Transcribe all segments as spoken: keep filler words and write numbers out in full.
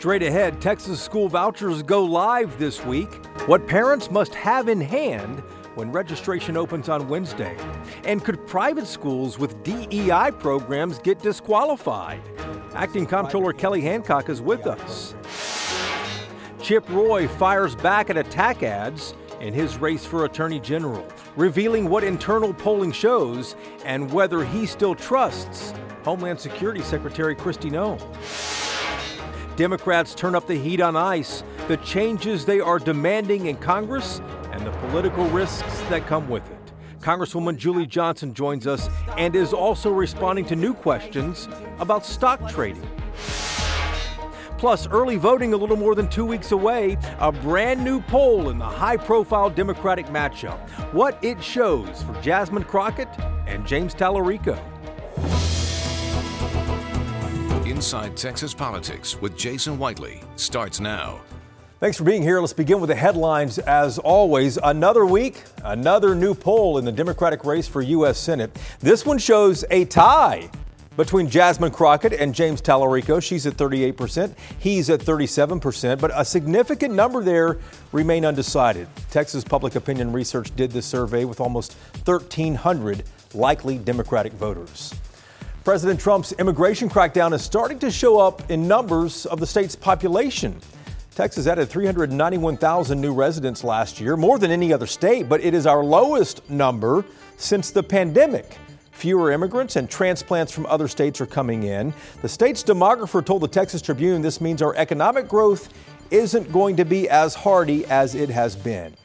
Straight ahead, Texas school vouchers go live this week. What parents must have in hand when registration opens on Wednesday. And could private schools with D E I programs get disqualified? Acting Comptroller Kelly Hancock is with us. Chip Roy fires back at attack ads in his race for Attorney General, revealing what internal polling shows and whether he still trusts Homeland Security Secretary Kristi Noem. Democrats turn up the heat on ICE, the changes they are demanding in Congress, and the political risks that come with it. Congresswoman Julie Johnson joins us and is also responding to new questions about stock trading. Plus, early voting a little more than two weeks away, a brand new poll in the high-profile Democratic matchup. What it shows for Jasmine Crockett and James Tallarico. Inside Texas Politics with Jason Whiteley starts now. Thanks for being here. Let's begin with the headlines. As always, another week, another new poll in the Democratic race for U S Senate. This one shows a tie between Jasmine Crockett and James Tallarico. She's at thirty-eight percent. He's at thirty-seven percent, but a significant number there remain undecided. Texas Public Opinion Research did this survey with almost thirteen hundred likely Democratic voters. President Trump's immigration crackdown is starting to show up in numbers of the state's population. Texas added three hundred ninety-one thousand new residents last year, more than any other state, but it is our lowest number since the pandemic. Fewer immigrants and transplants from other states are coming in. The state's demographer told the Texas Tribune this means our economic growth isn't going to be as hearty as it has been.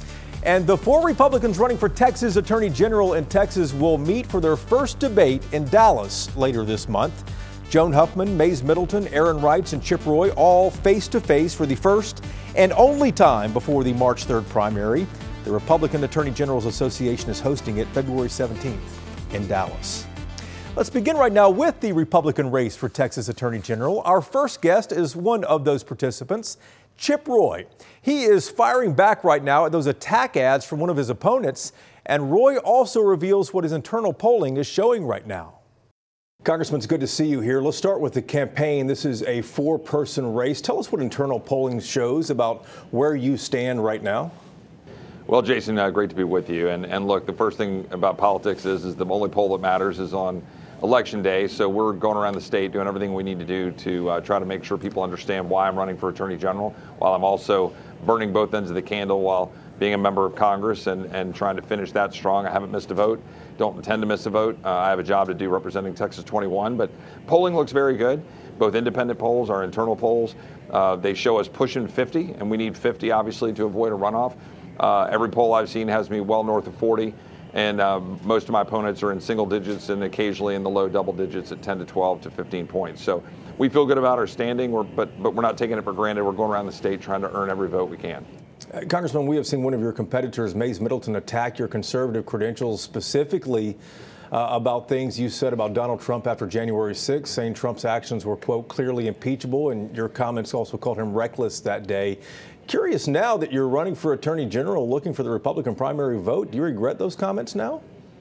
And the four Republicans running for Texas Attorney General in Texas will meet for their first debate in Dallas later this month. Joan Huffman, Mays Middleton, Aaron Reitz, and Chip Roy all face-to-face for the first and only time before the March third primary. The Republican Attorney Generals Association is hosting it February seventeenth in Dallas. Let's begin right now with the Republican race for Texas Attorney General. Our first guest is one of those participants, Chip Roy. He is firing back right now at those attack ads from one of his opponents, and Roy also reveals what his internal polling is showing right now. Congressman, it's good to see you here. Let's start with the campaign. This is a four-person race. Tell us what internal polling shows about where you stand right now. Well, Jason, uh, great to be with you. And, and look, the first thing about politics is, is the only poll that matters is on Election Day. So we're going around the state doing everything we need to do to uh, try to make sure people understand why I'm running for Attorney General, while I'm also burning both ends of the candle while being a member of Congress and, and trying to finish that strong. I haven't missed a vote. Don't intend to miss a vote. Uh, I have a job to do representing Texas twenty-one, but polling looks very good. Both independent polls, our internal polls, uh, they show us pushing fifty, and we need fifty, obviously, to avoid a runoff. Uh, every poll I've seen has me well north of forty, and uh, most of my opponents are in single digits and occasionally in the low double digits at ten to twelve to fifteen points. So we feel good about our standing, we're, but, but we're not taking it for granted. We're going around the state trying to earn every vote we can. Uh, Congressman, we have seen one of your competitors, Mays Middleton, attack your conservative credentials, specifically uh, about things you said about Donald Trump after January sixth, saying Trump's actions were, quote, clearly impeachable, and your comments also called him reckless that day. Curious now that you're running for Attorney General, looking for the Republican primary vote, do you regret those comments now?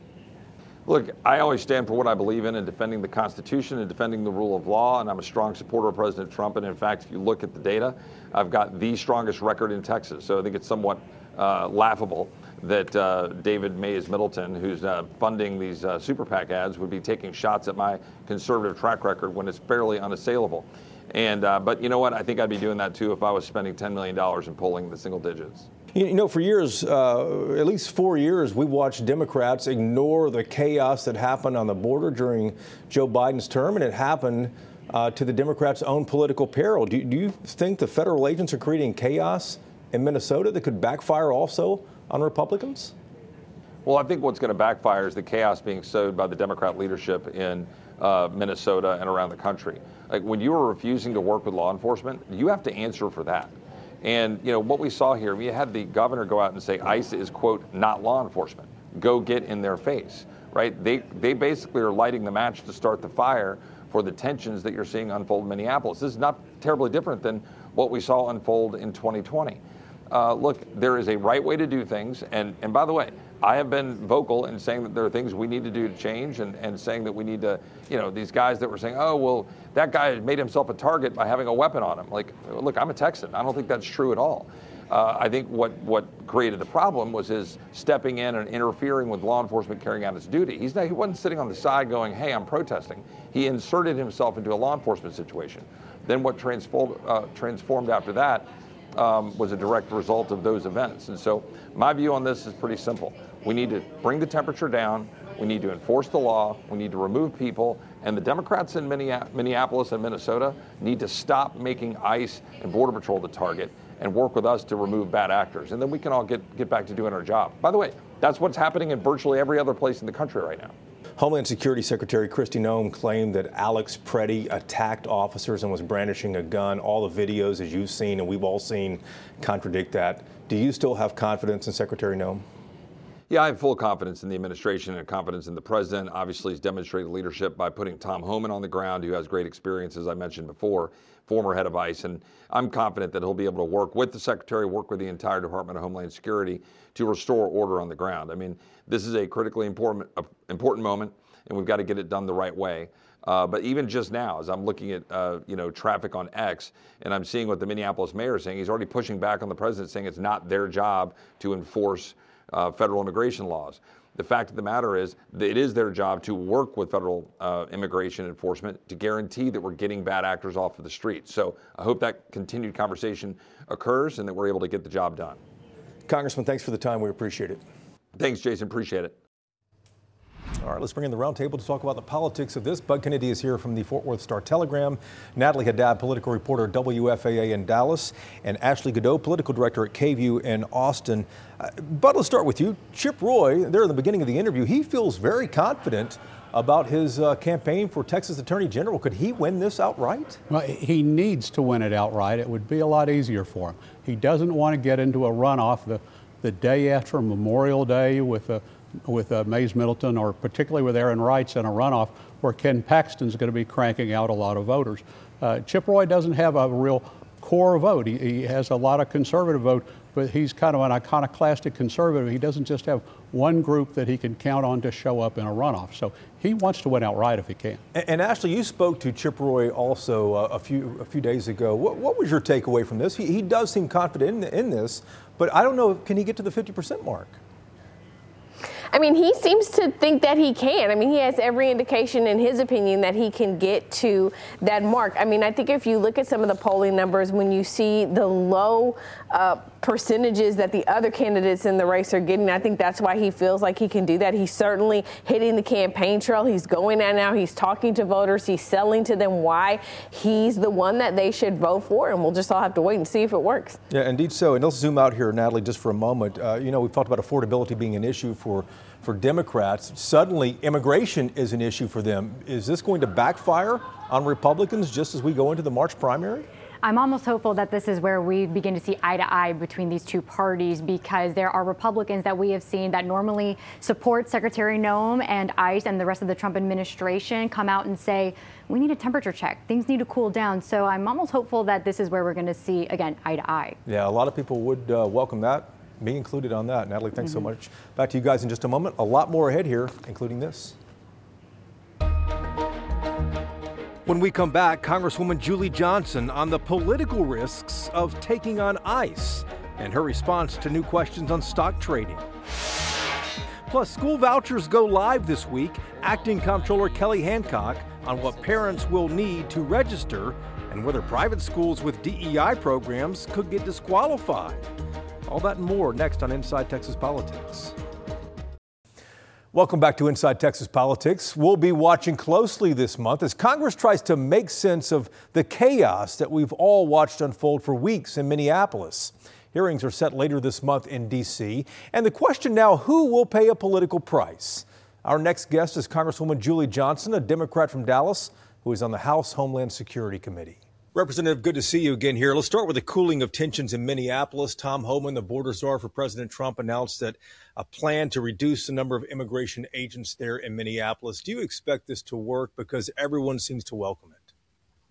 Look, I always stand for what I believe in and defending the Constitution and defending the rule of law, and I'm a strong supporter of President Trump. And in fact, if you look at the data, I've got the strongest record in Texas. So I think it's somewhat uh, laughable that uh, David Mays Middleton, who's uh, funding these uh, super PAC ads, would be taking shots at my conservative track record when it's fairly unassailable. And uh, but you know what? I think I'd be doing that too if I was spending ten million dollars in polling the single digits. You know, for years, uh, at least four years, we watched Democrats ignore the chaos that happened on the border during Joe Biden's term, and it happened uh, to the Democrats' own political peril. Do, do you think the federal agents are creating chaos in Minnesota that could backfire also on Republicans? Well, I think what's going to backfire is the chaos being sowed by the Democrat leadership in uh, Minnesota and around the country. Like when you are refusing to work with law enforcement, you have to answer for that. And, you know, what we saw here, we had the governor go out and say ICE is, quote, not law enforcement. Go get in their face, right? They they basically are lighting the match to start the fire for the tensions that you're seeing unfold in Minneapolis. This is not terribly different than what we saw unfold in twenty twenty. Uh, look, there is a right way to do things. And, and by the way, I have been vocal in saying that there are things we need to do to change, and, and saying that we need to, you know, these guys that were saying, oh, well, that guy made himself a target by having a weapon on him. Like, look, I'm a Texan. I don't think that's true at all. Uh, I think what, what created the problem was his stepping in and interfering with law enforcement carrying out its duty. He's not, he wasn't sitting on the side going, hey, I'm protesting. He inserted himself into a law enforcement situation. Then what transformed, uh, transformed after that um, was a direct result of those events. And so my view on this is pretty simple. We need to bring the temperature down. We need to enforce the law. We need to remove people. And the Democrats in Minneapolis and Minnesota need to stop making ICE and Border Patrol the target and work with us to remove bad actors. And then we can all get, get back to doing our job. By the way, that's what's happening in virtually every other place in the country right now. Homeland Security Secretary Kristi Noem claimed that Alex Preddy attacked officers and was brandishing a gun. All the videos, as you've seen and we've all seen, contradict that. Do you still have confidence in Secretary Noem? Yeah, I have full confidence in the administration and confidence in the president. Obviously, he's demonstrated leadership by putting Tom Homan on the ground, who has great experience, as I mentioned before, former head of ICE. And I'm confident that he'll be able to work with the secretary, work with the entire Department of Homeland Security to restore order on the ground. I mean, this is a critically important, uh, important moment, and we've got to get it done the right way. Uh, but even just now, as I'm looking at, uh, you know, traffic on X, and I'm seeing what the Minneapolis mayor is saying, he's already pushing back on the president, saying it's not their job to enforce Uh, federal immigration laws. The fact of the matter is that it is their job to work with federal uh, immigration enforcement to guarantee that we're getting bad actors off of the street. So I hope that continued conversation occurs and that we're able to get the job done. Congressman, thanks for the time. We appreciate it. Thanks, Jason. Appreciate it. All right, let's bring in the roundtable to talk about the politics of this. Bud Kennedy is here from the Fort Worth Star-Telegram, Natalie Haddad, political reporter at W F A A in Dallas, and Ashley Godot, political director at K V U in Austin. Uh, Bud, let's start with you. Chip Roy, there in the beginning of the interview, he feels very confident about his uh, campaign for Texas Attorney General. Could he win this outright? Well, he needs to win it outright. It would be a lot easier for him. He doesn't want to get into a runoff the, the day after Memorial Day with a with uh, Mays Middleton, or particularly with Aaron Wrights in a runoff where Ken Paxton's going to be cranking out a lot of voters. Uh, Chip Roy doesn't have a real core vote. He, he has a lot of conservative vote, but he's kind of an iconoclastic conservative. He doesn't just have one group that he can count on to show up in a runoff. So he wants to win outright if he can. And, and Ashley, you spoke to Chip Roy also uh, a few a few days ago. What, what was your takeaway from this? He, he does seem confident in, in this, but I don't know, can he get to the fifty percent mark? I mean, he seems to think that he can. I mean, he has every indication, in his opinion, that he can get to that mark. I mean, I think if you look at some of the polling numbers, when you see the low uh, percentages that the other candidates in the race are getting, I think that's why he feels like he can do that. He's certainly hitting the campaign trail. He's going out now. He's talking to voters. He's selling to them why he's the one that they should vote for. And we'll just all have to wait and see if it works. Yeah, indeed so. And let's zoom out here, Natalie, just for a moment. Uh, you know, we've talked about affordability being an issue for For Democrats. Suddenly, immigration is an issue for them. Is this going to backfire on Republicans just as we go into the March primary? I'm almost hopeful that this is where we begin to see eye to eye between these two parties, because there are Republicans that we have seen that normally support Secretary Noem and ICE and the rest of the Trump administration come out and say, we need a temperature check. Things need to cool down. So I'm almost hopeful that this is where we're going to see, again, eye to eye. Yeah, a lot of people would uh, welcome that. Me included on that. Natalie, thanks mm-hmm. so much. Back to you guys in just a moment. A lot more ahead here, including this. When we come back, Congresswoman Julie Johnson on the political risks of taking on ICE and her response to new questions on stock trading. Plus, school vouchers go live this week. Acting Comptroller Kelly Hancock on what parents will need to register and whether private schools with D E I programs could get disqualified. All that and more next on Inside Texas Politics. Welcome back to Inside Texas Politics. We'll be watching closely this month as Congress tries to make sense of the chaos that we've all watched unfold for weeks in Minneapolis. Hearings are set later this month in D C, and the question now, who will pay a political price? Our next guest is Congresswoman Julie Johnson, a Democrat from Dallas, who is on the House Homeland Security Committee. Representative, good to see you again here. Let's start with the cooling of tensions in Minneapolis. Tom Homan, the border czar for President Trump, announced that a plan to reduce the number of immigration agents there in Minneapolis. Do you expect this to work? Because everyone seems to welcome it.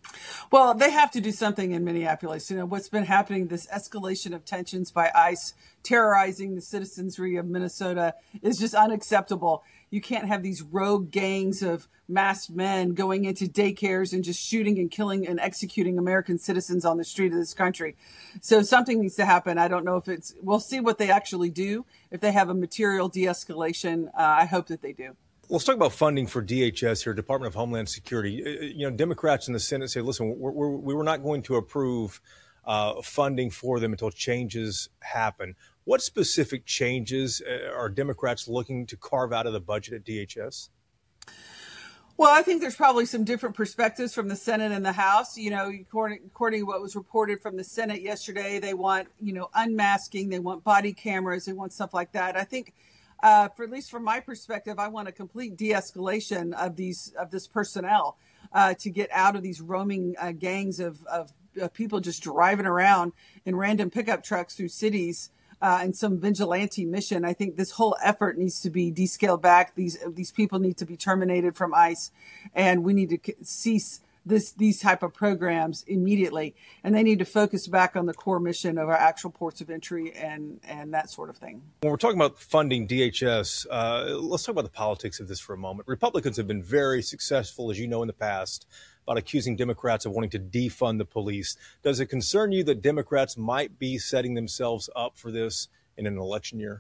Well, they have to do something in Minneapolis. You know, what's been happening, this escalation of tensions by ICE terrorizing the citizenry of Minnesota is just unacceptable. You can't have these rogue gangs of masked men going into daycares and just shooting and killing and executing American citizens on the street of this country. So something needs to happen. I don't know if it's, we'll see what they actually do. If they have a material de-escalation, uh, I hope that they do. Let's talk about funding for D H S here, Department of Homeland Security. You know, Democrats in the Senate say, listen, we're, we're, we were not going to approve uh, funding for them until changes happen. What specific changes are Democrats looking to carve out of the budget at D H S? Well, I think there's probably some different perspectives from the Senate and the House. You know, according, according to what was reported from the Senate yesterday, they want, you know, unmasking, they want body cameras, they want stuff like that. I think Uh, for at least from my perspective, I want a complete de-escalation of these of this personnel uh, to get out of these roaming uh, gangs of, of, of people just driving around in random pickup trucks through cities uh, in some vigilante mission. I think this whole effort needs to be descaled back. These these people need to be terminated from ICE, and we need to cease this these type of programs immediately. And they need to focus back on the core mission of our actual ports of entry and, and that sort of thing. When we're talking about funding D H S, uh, let's talk about the politics of this for a moment. Republicans have been very successful, as you know, in the past, about accusing Democrats of wanting to defund the police. Does it concern you that Democrats might be setting themselves up for this in an election year?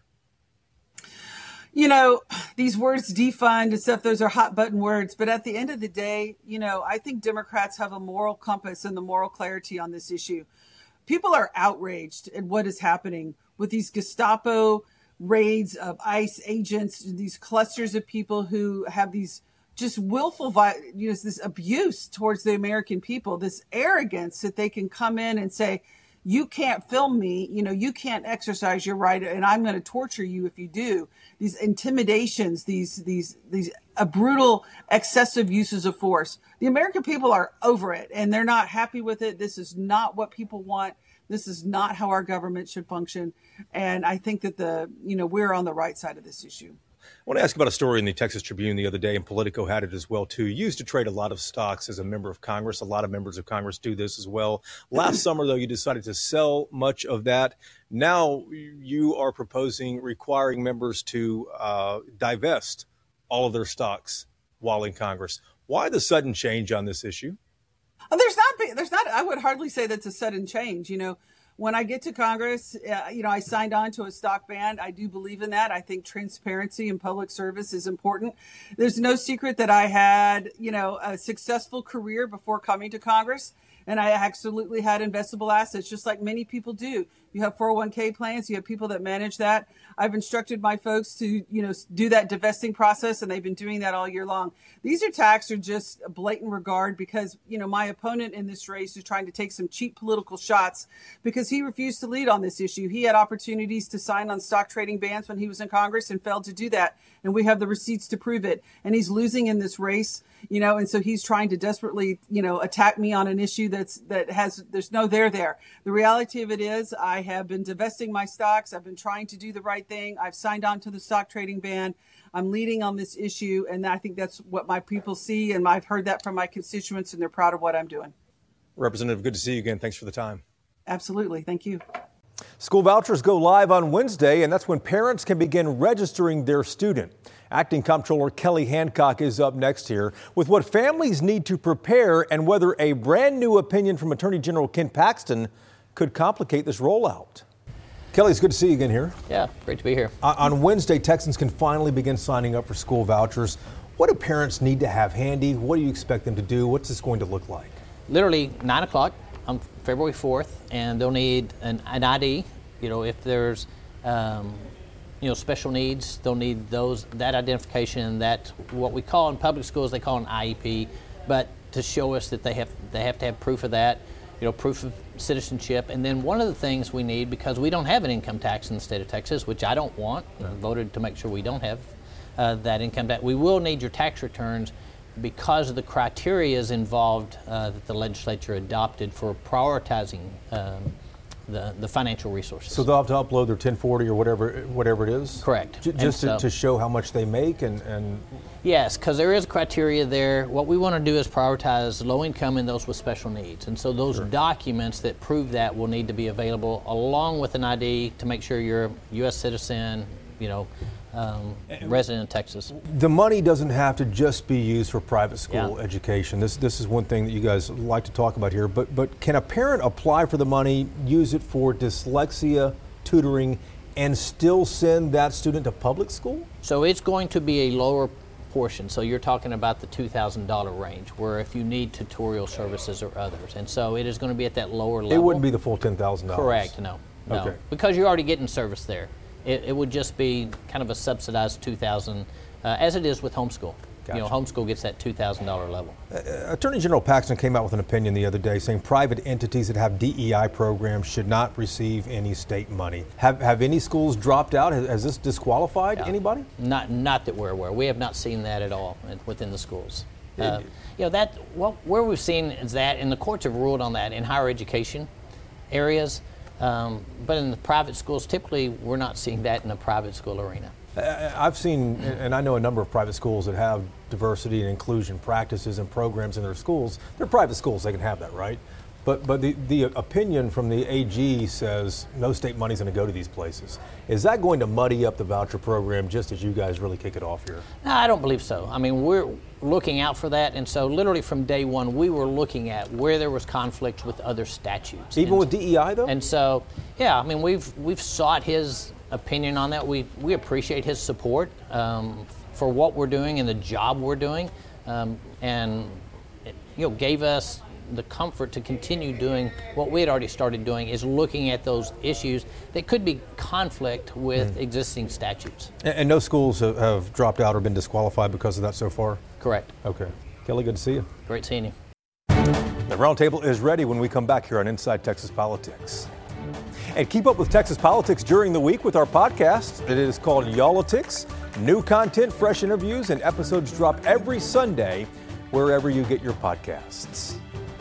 You know, these words defund and stuff, those are hot button words. But at the end of the day, you know, I think Democrats have a moral compass and the moral clarity on this issue. People are outraged at what is happening with these Gestapo raids of ICE agents, these clusters of people who have these just willful, you know, this abuse towards the American people, this arrogance that they can come in and say, you can't film me, you know, you can't exercise your right, and I'm going to torture you if you do. These intimidations, these these these uh, brutal, excessive uses of force. The American people are over it, and they're not happy with it. This is not what people want. This is not how our government should function. And I think that the, you know, we're on the right side of this issue. I want to ask about a story in the Texas Tribune the other day, and Politico had it as well, too. You used to trade a lot of stocks as a member of Congress. A lot of members of Congress do this as well. Last summer, though, you decided to sell much of that. Now you are proposing requiring members to uh, divest all of their stocks while in Congress. Why the sudden change on this issue? There's not, there's not, I would hardly say that's a sudden change. You know, when I get to Congress, uh, you know, I signed on to a stock ban. I do believe in that. I think transparency and public service is important. There's no secret that I had, you know, a successful career before coming to Congress. And I absolutely had investable assets, just like many people do. You have four oh one k plans. You have people that manage that. I've instructed my folks to, you know, do that divesting process, and they've been doing that all year long. These attacks are just a blatant regard because, you know, my opponent in this race is trying to take some cheap political shots because he refused to lead on this issue. He had opportunities to sign on stock trading bans when he was in Congress and failed to do that. And we have the receipts to prove it. And he's losing in this race, you know, and so he's trying to desperately, you know, attack me on an issue that's that has there's no there there. The reality of it is I have been divesting my stocks. I've been trying to do the right thing. I've signed on to the stock trading ban. I'm leading on this issue. And I think that's what my people see. And I've heard that from my constituents, and they're proud of what I'm doing. Representative, good to see you again. Thanks for the time. Absolutely. Thank you. School vouchers go live on Wednesday, and that's when parents can begin registering their student. Acting Comptroller Kelly Hancock is up next here with what families need to prepare and whether a brand new opinion from Attorney General Ken Paxton could complicate this rollout. Kelly, it's good to see you again here. Yeah, great to be here. Uh, on Wednesday, Texans can finally begin signing up for school vouchers. What do parents need to have handy? What do you expect them to do? What's this going to look like? Literally nine o'clock on February fourth, and they'll need an, an I D. You know, if there's um, you know special needs, they'll need those that identification. That what we call in public schools they call an I E P, but to show us that they have they have to have proof of that. You know, proof of citizenship. And then one of the things we need, because we don't have an income tax in the state of Texas, which I don't want, I voted to make sure we don't have uh, that income tax. We will need your tax returns because of the criteria involved uh, that the legislature adopted for prioritizing um, the, the financial resources. So they'll have to upload their ten forty or whatever whatever it is? Correct. J- just to, so, to show how much they make and, and yes, because there is criteria there. What we want to do is prioritize low income and those with special needs. And so those sure. documents that prove that will need to be available along with an I D to make sure you're a U S citizen, you know, um, resident of Texas. The money doesn't have to just be used for private school yeah. education. This this is one thing that you guys like to talk about here. But but can a parent apply for the money, use it for dyslexia tutoring, and still send that student to public school? So it's going to be a lower portion. So you're talking about the two thousand dollars range, where if you need tutorial services or others. And so it is going to be at that lower level. It wouldn't be the full ten thousand dollars? Correct, no. no. Okay. Because you're already getting service there. It, it would just be kind of a subsidized two thousand dollars, uh, as it is with homeschool. Gotcha. You know, homeschool gets that two thousand dollars level. Uh, Attorney General Paxton came out with an opinion the other day saying private entities that have D E I programs should not receive any state money. Have have any schools dropped out? Has, has this disqualified no, anybody? Not not that we're aware. We have not seen that at all within the schools. Uh, you know, that well, where we've seen is that, and the courts have ruled on that in higher education areas. Um, but in the private schools, typically we're not seeing that in the private school arena. I've seen, and I know a number of private schools that have diversity and inclusion practices and programs in their schools. They're private schools, they can have that, right? But but the, the opinion from the A G says no state money's going to go to these places. Is that going to muddy up the voucher program just as you guys really kick it off here? No, I don't believe so. I mean, we're looking out for that, and so literally from day one, we were looking at where there was conflict with other statutes. Even and, with D E I, though? And so, yeah, I mean, we've we've sought his opinion on that. We we appreciate his support um, for what we're doing and the job we're doing, um, and it, you know, gave us the comfort to continue doing what we had already started doing, is looking at those issues that could be conflict with mm. existing statutes. And, and no schools have, have dropped out or been disqualified because of that so far? Correct. Okay. Kelly, good to see you. Great seeing you. The roundtable is ready when we come back here on Inside Texas Politics. And keep up with Texas politics during the week with our podcast. It is called Y'all-itics. New content, fresh interviews, and episodes drop every Sunday wherever you get your podcasts.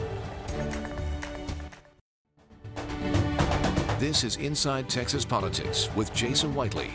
This is Inside Texas Politics with Jason Whiteley.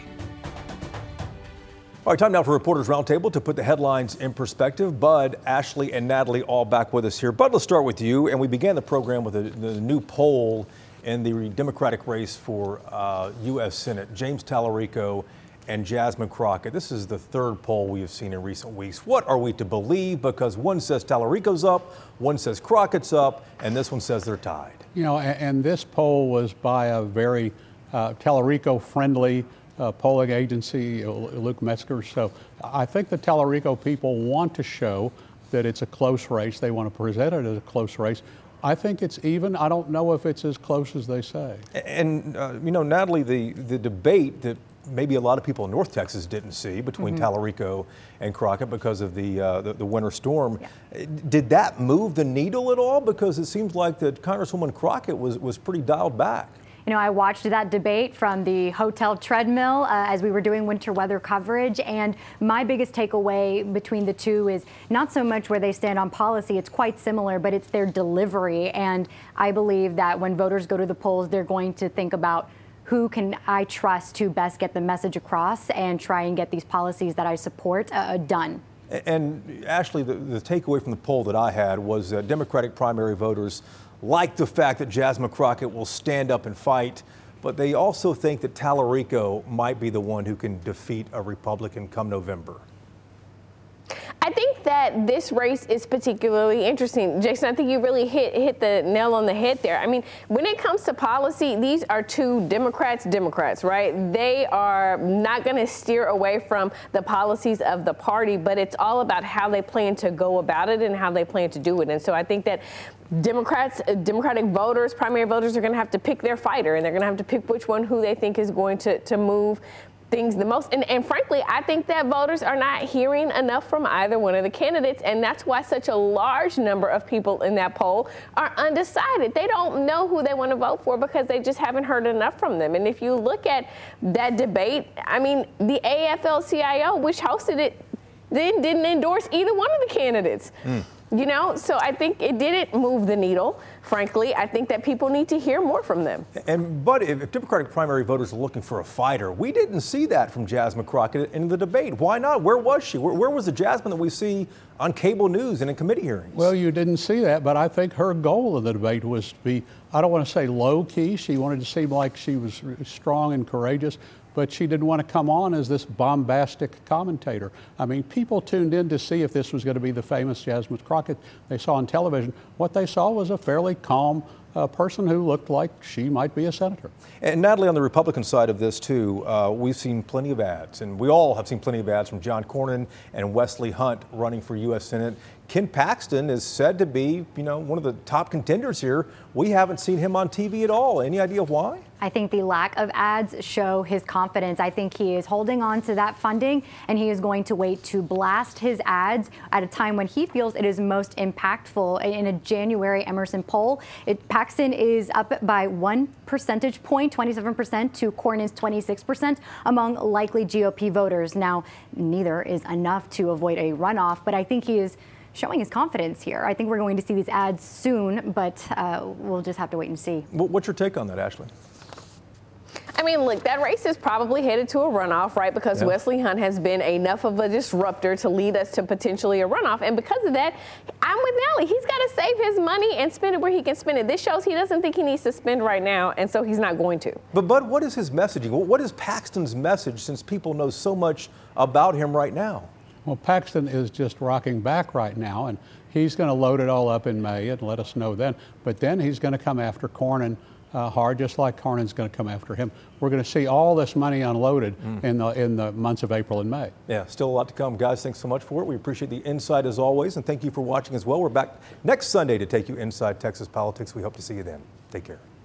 All right, time now for Reporters Roundtable to put the headlines in perspective. Bud, Ashley, and Natalie all back with us here. Bud, let's start with you. And we began the program with a, the new poll in the Democratic race for uh, U S Senate. James Tallarico and Jasmine Crockett. This is the third poll we have seen in recent weeks. What are we to believe? Because one says Tallarico's up, one says Crockett's up, and this one says they're tied. You know, and, and this poll was by a very uh, Tallarico-friendly uh, polling agency, Luke Metzger. So I think the Tallarico people want to show that it's a close race. They want to present it as a close race. I think it's even. I don't know if it's as close as they say. And, uh, you know, Natalie, the, the debate that maybe a lot of people in North Texas didn't see between mm-hmm. Tallarico and Crockett because of the, uh, the the winter storm. Yeah. Did that move the needle at all? Because it seems like that Congresswoman Crockett was, was pretty dialed back. You know, I watched that debate from the hotel treadmill uh, as we were doing winter weather coverage, and my biggest takeaway between the two is not so much where they stand on policy. It's quite similar, but it's their delivery. And I believe that when voters go to the polls, they're going to think about who can I trust to best get the message across and try and get these policies that I support uh, done. And Ashley, the, the takeaway from the poll that I had was that Democratic primary voters like the fact that Jasmine Crockett will stand up and fight, but they also think that Tallarico might be the one who can defeat a Republican come November. I think that this race is particularly interesting. Jason, I think you really hit hit the nail on the head there. I mean, when it comes to policy, these are two Democrats, Democrats, right? They are not going to steer away from the policies of the party, but it's all about how they plan to go about it and how they plan to do it. And so I think that Democrats, Democratic voters, primary voters are going to have to pick their fighter, and they're going to have to pick which one who they think is going to, to move things the most. And, and frankly, I think that voters are not hearing enough from either one of the candidates, and that's why such a large number of people in that poll are undecided. They don't know who they want to vote for because they just haven't heard enough from them. And if you look at that debate, I mean, the A F L C I O, which hosted it, then didn't endorse either one of the candidates. Mm. You know, so I think it didn't move the needle, frankly. I think that people need to hear more from them. And, but if, if Democratic primary voters are looking for a fighter, we didn't see that from Jasmine Crockett in the debate. Why not? Where was she? Where, where was the Jasmine that we see on cable news and in committee hearings? Well, you didn't see that, but I think her goal of the debate was to be, I don't want to say low-key. She wanted to seem like she was strong and courageous, but she didn't want to come on as this bombastic commentator. I mean, people tuned in to see if this was going to be the famous Jasmine Crockett they saw on television. What they saw was a fairly calm uh, person who looked like she might be a senator. And Natalie, on the Republican side of this, too, uh, we've seen plenty of ads, and we all have seen plenty of ads from John Cornyn and Wesley Hunt running for U S Senate. Ken Paxton is said to be, you know, one of the top contenders here. We haven't seen him on T V at all. Any idea why? I think the lack of ads show his confidence. I think he is holding on to that funding, and he is going to wait to blast his ads at a time when he feels it is most impactful. In a January Emerson poll, it, Paxton is up by one percentage point, twenty-seven percent, to Cornyn's twenty-six percent among likely G O P voters. Now, neither is enough to avoid a runoff, but I think he is showing his confidence here. I think we're going to see these ads soon, but uh, we'll just have to wait and see. What's your take on that, Ashley? I mean, look, that race is probably headed to a runoff, right? Because yeah. Wesley Hunt has been enough of a disruptor to lead us to potentially a runoff. And because of that, I'm with Nally. He's got to save his money and spend it where he can spend it. This shows he doesn't think he needs to spend right now, and so he's not going to. But, Bud, what is his messaging? What is Paxton's message, since people know so much about him right now? Well, Paxton is just rocking back right now, and he's going to load it all up in May and let us know then. But then he's going to come after Cornyn uh, hard, just like Cornyn's going to come after him. We're going to see all this money unloaded mm. in the in the months of April and May. Yeah, still a lot to come. Guys, thanks so much for it. We appreciate the insight as always, and thank you for watching as well. We're back next Sunday to take you inside Texas politics. We hope to see you then. Take care.